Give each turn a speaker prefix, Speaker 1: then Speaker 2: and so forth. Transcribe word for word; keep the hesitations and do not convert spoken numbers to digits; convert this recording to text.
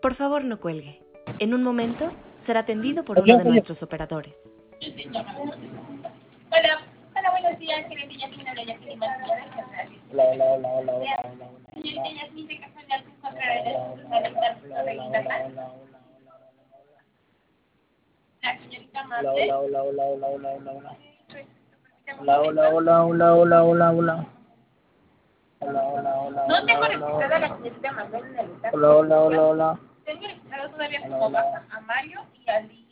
Speaker 1: Por favor, no cuelgue. En un momento será atendido por uno de nuestros operadores.
Speaker 2: Hola, hola, buenos días, gerente Yasmin, habla Jacqueline Martínez.
Speaker 3: Hola, hola, hola, hola, hola, hola.
Speaker 2: Señorita Yasmin, de casualidad se encontrará en la sucursal de Internet. La señorita Martes.
Speaker 3: Hola, hola, hola, hola, hola, hola, hola. Hola, hola, hola, hola, hola, hola, hola. Hola, hola, hola.
Speaker 2: No tengo registrada a la señorita Martel en el lugar.
Speaker 3: Hola, hola, hola, hola.
Speaker 2: Tengo registrado todavía como baja a Mario y a Lee.